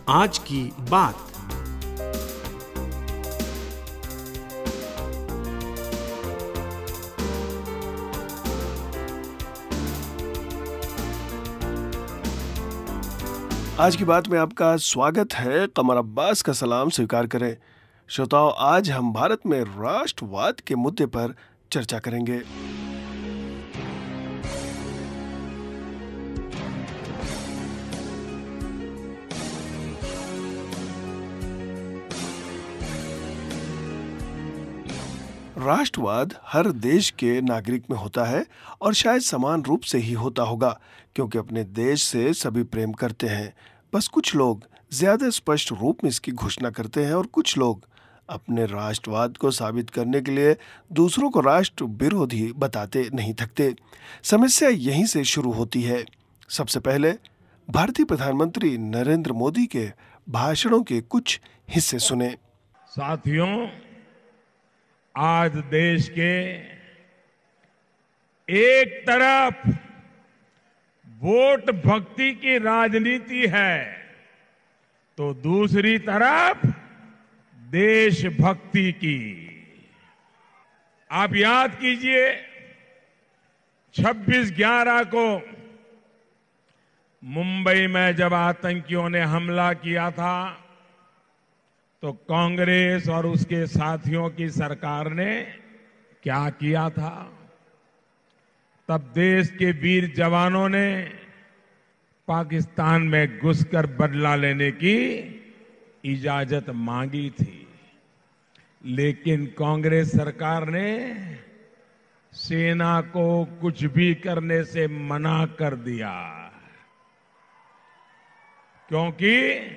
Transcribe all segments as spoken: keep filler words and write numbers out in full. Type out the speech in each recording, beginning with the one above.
आज की बात। आज की बात में आपका स्वागत है। कमर अब्बास का सलाम स्वीकार करें। श्रोताओं, आज हम भारत में राष्ट्रवाद के मुद्दे पर चर्चा करेंगे। राष्ट्रवाद हर देश के नागरिक में होता है और शायद समान रूप से ही होता होगा, क्योंकि अपने देश से सभी प्रेम करते हैं। बस कुछ लोग ज्यादा स्पष्ट रूप में इसकी घोषणा करते हैं और कुछ लोग अपने राष्ट्रवाद को साबित करने के लिए दूसरों को राष्ट्र विरोधी बताते नहीं थकते। समस्या यहीं से शुरू होती है। सबसे पहले भारतीय प्रधानमंत्री नरेंद्र मोदी के भाषणों के कुछ हिस्से सुने। साथियों, आज देश के एक तरफ वोट भक्ति की राजनीति है तो दूसरी तरफ देशभक्ति की। आप याद कीजिए, छब्बीस ग्यारह को मुंबई में जब आतंकियों ने हमला किया था तो कांग्रेस और उसके साथियों की सरकार ने क्या किया था? तब देश के वीर जवानों ने पाकिस्तान में घुसकर बदला लेने की इजाजत मांगी थी, लेकिन कांग्रेस सरकार ने सेना को कुछ भी करने से मना कर दिया, क्योंकि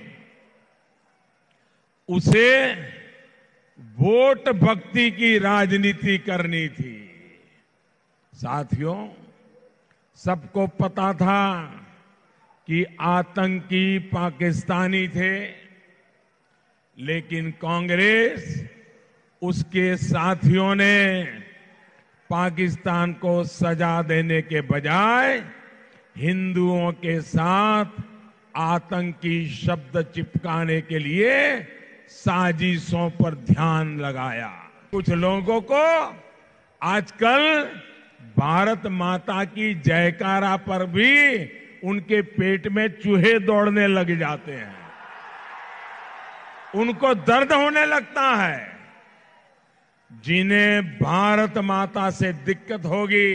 उसे वोट भक्ति की राजनीति करनी थी। साथियों, सबको पता था कि आतंकी पाकिस्तानी थे, लेकिन कांग्रेस, उसके साथियों ने पाकिस्तान को सजा देने के बजाय हिंदुओं के साथ आतंकी शब्द चिपकाने के लिए साजिशों पर ध्यान लगाया। कुछ लोगों को आजकल भारत माता की जयकारा पर भी उनके पेट में चूहे दौड़ने लग जाते हैं, उनको दर्द होने लगता है। जिन्हें भारत माता से दिक्कत होगी,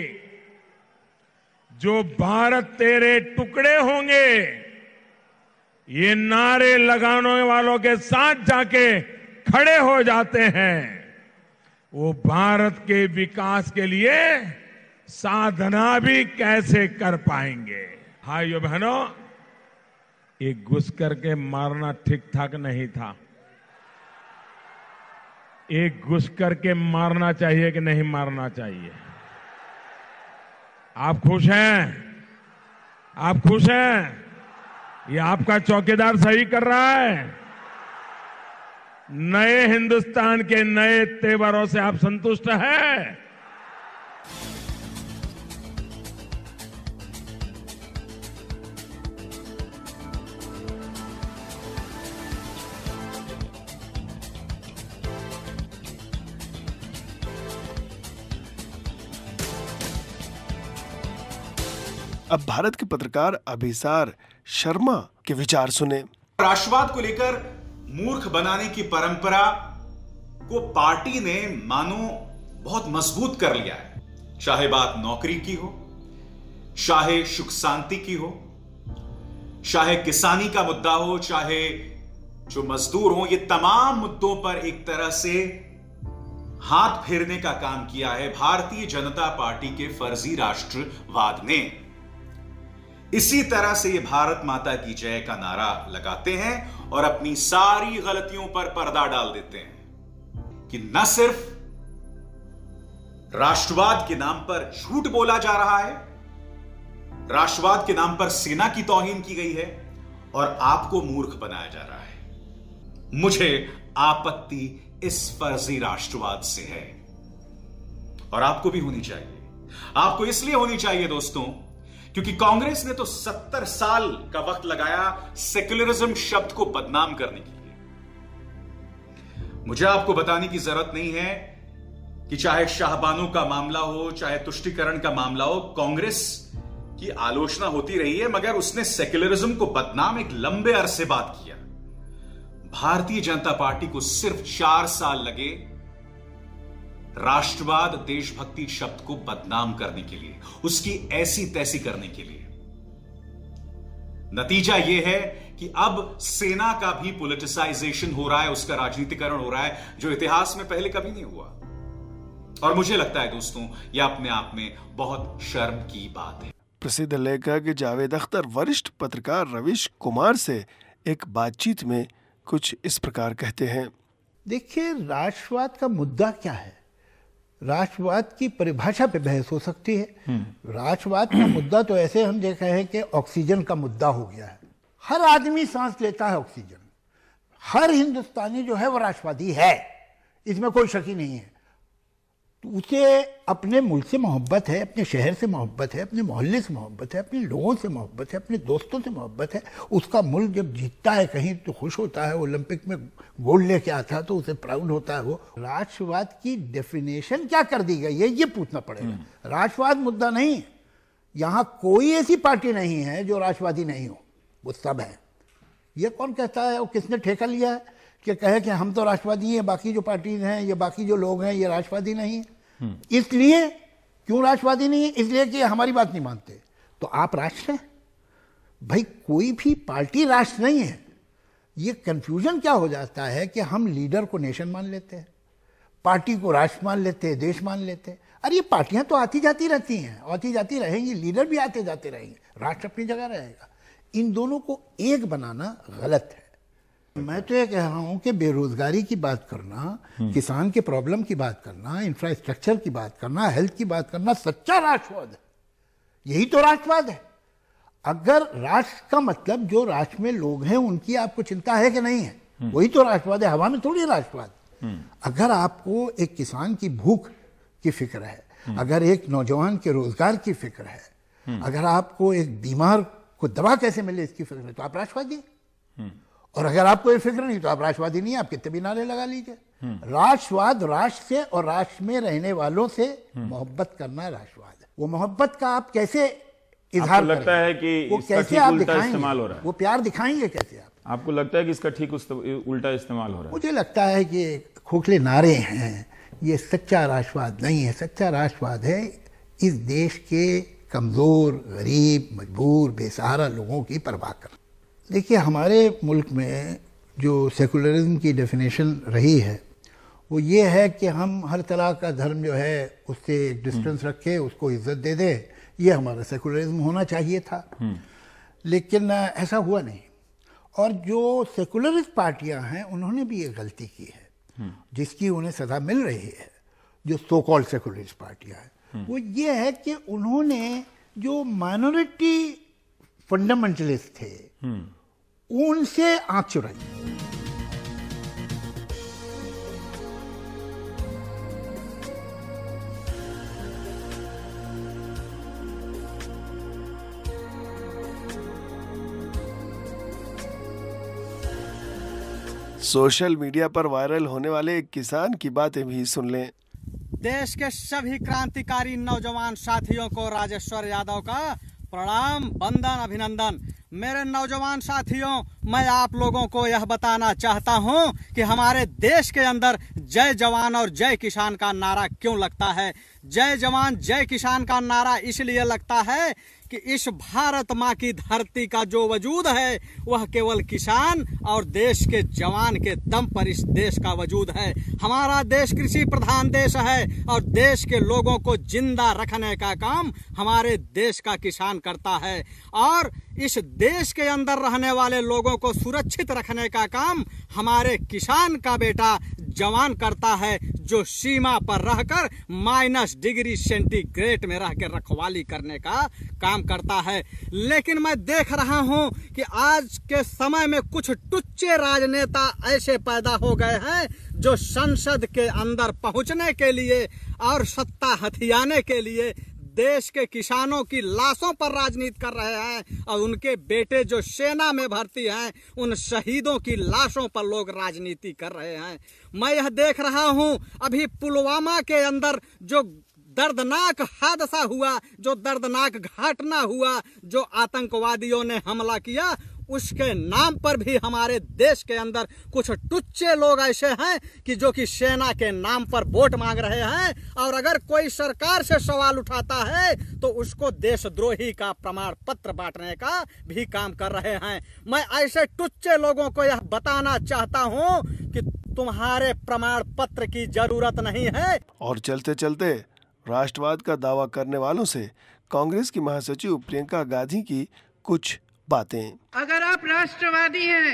जो भारत तेरे टुकड़े होंगे, ये नारे लगाने वालों के साथ जाके खड़े हो जाते हैं, वो भारत के विकास के लिए साधना भी कैसे कर पाएंगे? भाइयों बहनों, ये घुस करके मारना ठीक ठाक नहीं था। एक घुस करके मारना चाहिए कि नहीं मारना चाहिए? आप खुश हैं? आप खुश हैं? ये आपका चौकीदार सही कर रहा है। नए हिंदुस्तान के नए तेवरों से आप संतुष्ट हैं? अब भारत के पत्रकार अभिसार शर्मा के विचार सुने। राष्ट्रवाद को लेकर मूर्ख बनाने की परंपरा को पार्टी ने मानो बहुत मजबूत कर लिया है। चाहे बात नौकरी की हो, चाहे सुख शांति की हो, चाहे किसानी का मुद्दा हो, चाहे जो मजदूर हो, ये तमाम मुद्दों पर एक तरह से हाथ फेरने का काम किया है भारतीय जनता पार्टी के फर्जी राष्ट्रवाद ने। इसी तरह से ये भारत माता की जय का नारा लगाते हैं और अपनी सारी गलतियों पर पर्दा डाल देते हैं कि न सिर्फ राष्ट्रवाद के नाम पर झूठ बोला जा रहा है, राष्ट्रवाद के नाम पर सेना की तौहीन की गई है और आपको मूर्ख बनाया जा रहा है। मुझे आपत्ति इस फर्जी राष्ट्रवाद से है और आपको भी होनी चाहिए। आपको इसलिए होनी चाहिए दोस्तों, क्योंकि कांग्रेस ने तो सत्तर साल का वक्त लगाया सेक्युलरिज्म शब्द को बदनाम करने के लिए। मुझे आपको बताने की जरूरत नहीं है कि चाहे शाहबानो का मामला हो, चाहे तुष्टीकरण का मामला हो, कांग्रेस की आलोचना होती रही है, मगर उसने सेक्युलरिज्म को बदनाम एक लंबे अरसे बाद किया। भारतीय जनता पार्टी को सिर्फ चार साल लगे राष्ट्रवाद, देशभक्ति शब्द को बदनाम करने के लिए, उसकी ऐसी तैसी करने के लिए। नतीजा यह है कि अब सेना का भी पॉलिटिसाइजेशन हो रहा है, उसका राजनीतिकरण हो रहा है, जो इतिहास में पहले कभी नहीं हुआ। और मुझे लगता है दोस्तों, यह अपने आप में बहुत शर्म की बात है। प्रसिद्ध लेखक जावेद अख्तर वरिष्ठ पत्रकार रवीश कुमार से एक बातचीत में कुछ इस प्रकार कहते हैं। देखिए, राष्ट्रवाद का मुद्दा क्या है? राष्ट्रवाद की परिभाषा पे बहस हो सकती है। राष्ट्रवाद का मुद्दा तो ऐसे हम देख रहे हैं कि ऑक्सीजन का मुद्दा हो गया है। हर आदमी सांस लेता है ऑक्सीजन। हर हिंदुस्तानी जो है वो राष्ट्रवादी है, इसमें कोई शक ही नहीं है। तो उसे अपने मुल्क से मोहब्बत है, अपने शहर से मोहब्बत है, अपने मोहल्ले से मोहब्बत है, अपने लोगों से मोहब्बत है, अपने दोस्तों से मोहब्बत है। उसका मुल्क जब जीतता है कहीं तो खुश होता है, ओलंपिक में गोल्ड लेके आता है तो उसे प्राउड होता है। वो राष्ट्रवाद की डेफिनेशन क्या कर दी गई है, ये पूछना पड़ेगा। राष्ट्रवाद मुद्दा नहीं है। यहाँ कोई ऐसी पार्टी नहीं है जो राष्ट्रवादी नहीं हो, वो सब है। ये कौन कहता है, वो किसने ठेका लिया है कि कहे कि हम तो राष्ट्रवादी हैं, बाकी जो पार्टीज हैं, ये बाकी जो लोग हैं, ये राष्ट्रवादी नहीं है। इसलिए क्यों राष्ट्रवादी नहीं है? इसलिए कि हमारी बात नहीं मानते। तो आप राष्ट्र हैं भाई, कोई भी पार्टी राष्ट्र नहीं है। ये कंफ्यूजन क्या हो जाता है कि हम लीडर को नेशन मान लेते हैं, पार्टी को राष्ट्र मान लेते हैं, देश मान लेते हैं। अरे ये पार्टियां तो आती जाती रहती हैं, आती जाती रहेंगी, लीडर भी आते जाते रहेंगे, राष्ट्र अपनी जगह रहेगा। इन दोनों को एक बनाना गलत है। मैं तो ये कह रहा हूं कि बेरोजगारी की बात करना, किसान के प्रॉब्लम की बात करना, इंफ्रास्ट्रक्चर की बात करना, हेल्थ की बात करना सच्चा राष्ट्रवाद है। यही तो राष्ट्रवाद है। अगर राष्ट्र का मतलब जो राष्ट्र में लोग हैं उनकी आपको चिंता है कि नहीं है, वही तो राष्ट्रवाद है। हवा में थोड़ी राष्ट्रवाद। अगर आपको एक किसान की भूख की फिक्र है, अगर एक नौजवान के रोजगार की फिक्र है, अगर आपको एक बीमार को दवा कैसे मिले इसकी फिक्र है, तो आप राष्ट्रवादी। और अगर आपको ये फिक्र नहीं तो आप राष्ट्रवादी नहीं। आप कितने भी नारे लगा लीजिए। राष्ट्रवाद राष्ट्र से और राष्ट्र में रहने वालों से मोहब्बत करना राष्ट्रवाद है। वो मोहब्बत का आप कैसे इजहार लगता है कि वो कैसे आप दिखाएंगे, हो वो प्यार दिखाएंगे कैसे आप? आपको लगता है कि इसका ठीक उल्टा इस्तेमाल हो रहा है? मुझे लगता है कि खोखले नारे हैं, ये सच्चा राष्ट्रवाद नहीं है। सच्चा राष्ट्रवाद है इस देश के कमजोर, गरीब, मजबूर, बेसहारा लोगों की परवाह करना। देखिए, हमारे मुल्क में जो सेकुलरिज्म की डेफिनेशन रही है वो ये है कि हम हर तरह का धर्म जो है उससे एक डिस्टेंस रखें, उसको इज्जत दे दें। ये हमारा सेकुलरिज्म होना चाहिए था, लेकिन ऐसा हुआ नहीं। और जो सेकुलरिस्ट पार्टियां हैं उन्होंने भी ये गलती की है जिसकी उन्हें सजा मिल रही है। जो सो कॉल्ड सेकुलरिस्ट पार्टियां हैं वो ये है कि उन्होंने जो माइनॉरिटी फंडामेंटलिस्ट थे उनसे आंख चुराई। सोशल मीडिया पर वायरल होने वाले एक किसान की बातें भी सुन लें। देश के सभी क्रांतिकारी नौजवान साथियों को राजेश्वर यादव का प्रणाम, वंदन, अभिनंदन। मेरे नौजवान साथियों, मैं आप लोगों को यह बताना चाहता हूं कि हमारे देश के अंदर जय जवान और जय किसान का नारा क्यों लगता है। जय जवान जय किसान का नारा इसलिए लगता है कि इस भारत माँ की धरती का जो वजूद है वह केवल किसान और देश के जवान के दम पर इस देश का वजूद है। हमारा देश कृषि प्रधान देश है और देश के लोगों को जिंदा रखने का काम हमारे देश का किसान करता है और इस देश के अंदर रहने वाले लोगों को सुरक्षित रखने का काम हमारे किसान का बेटा जवान करता है, जो सीमा पर रहकर माइनस डिग्री सेंटीग्रेड में रह के रखवाली करने का काम करता है। लेकिन मैं देख रहा हूं कि आज के समय में कुछ टुच्चे राजनेता ऐसे पैदा हो गए हैं जो संसद के अंदर पहुंचने के लिए और सत्ता हथियाने के लिए देश के किसानों की लाशों पर राजनीति कर रहे हैं और उनके बेटे जो सेना में भर्ती हैं उन शहीदों की लाशों पर लोग राजनीति कर रहे हैं। मैं यह देख रहा हूं अभी पुलवामा के अंदर जो दर्दनाक हादसा हुआ, जो दर्दनाक घटना हुआ, जो आतंकवादियों ने हमला किया, उसके नाम पर भी हमारे देश के अंदर कुछ टुच्चे लोग ऐसे हैं कि जो कि सेना के नाम पर वोट मांग रहे हैं और अगर कोई सरकार से सवाल उठाता है तो उसको देशद्रोही का प्रमाण पत्र बांटने का भी काम कर रहे हैं। मैं ऐसे टुच्चे लोगों को यह बताना चाहता हूं कि तुम्हारे प्रमाण पत्र की जरूरत नहीं है। और चलते चलते राष्ट्रवाद का दावा करने वालों से कांग्रेस की महासचिव प्रियंका गांधी की कुछ बातें। अगर आप राष्ट्रवादी हैं,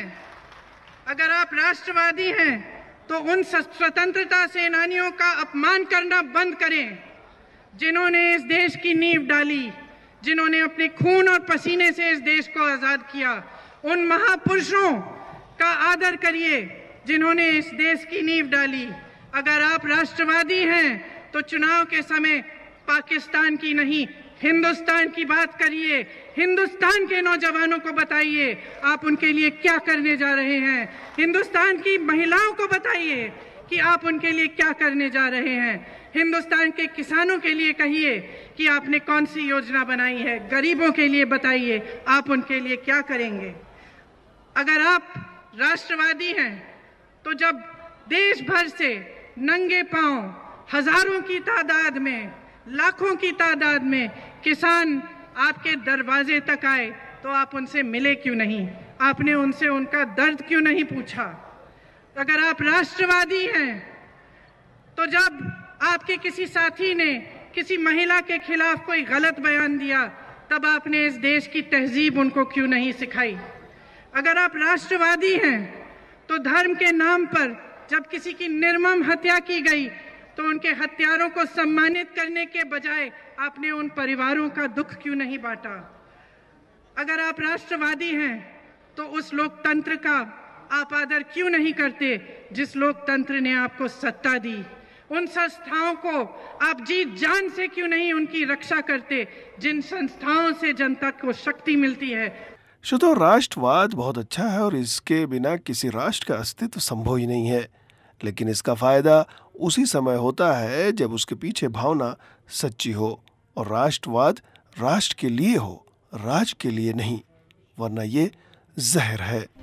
अगर आप राष्ट्रवादी हैं तो उन स्वतंत्रता सेनानियों का अपमान करना बंद करें जिन्होंने इस देश की नींव डाली, जिन्होंने अपने खून और पसीने से इस देश को आजाद किया। उन महापुरुषों का आदर करिए जिन्होंने इस देश की नींव डाली। अगर आप राष्ट्रवादी हैं तो चुनाव के समय पाकिस्तान की नहीं, हिंदुस्तान की बात करिए। हिंदुस्तान के नौजवानों को बताइए आप उनके लिए क्या करने जा रहे हैं। हिंदुस्तान की महिलाओं को बताइए कि आप उनके लिए क्या करने जा रहे हैं। हिंदुस्तान के किसानों के लिए कहिए कि आपने कौन सी योजना बनाई है। गरीबों के लिए बताइए आप उनके लिए क्या करेंगे। अगर आप राष्ट्रवादी हैं तो जब देश भर से नंगे पांव हजारों की तादाद में, लाखों की तादाद में किसान आपके दरवाजे तक आए तो आप उनसे मिले क्यों नहीं? आपने उनसे उनका दर्द क्यों नहीं पूछा? अगर आप राष्ट्रवादी हैं तो जब आपके किसी साथी ने किसी महिला के खिलाफ कोई गलत बयान दिया तब आपने इस देश की तहजीब उनको क्यों नहीं सिखाई? अगर आप राष्ट्रवादी हैं तो धर्म के नाम पर जब किसी की निर्मम हत्या की गई तो उनके हत्यारों को सम्मानित करने के बजाय आपने उन परिवारों का दुख क्यों नहीं बांटा? अगर आप राष्ट्रवादी हैं तो उस लोकतंत्र का आप आदर क्यों नहीं करते जिस लोकतंत्र ने आपको सत्ता दी? उन संस्थाओं को आप जी जान से क्यों नहीं उनकी रक्षा करते जिन संस्थाओं से जनता को शक्ति मिलती है? शुद्ध राष्ट्रवाद बहुत अच्छा है और इसके बिना किसी राष्ट्र का अस्तित्व संभव ही नहीं है, लेकिन इसका फायदा उसी समय होता है जब उसके पीछे भावना सच्ची हो और राष्ट्रवाद राष्ट्र के लिए हो, राज के लिए नहीं, वरना ये जहर है।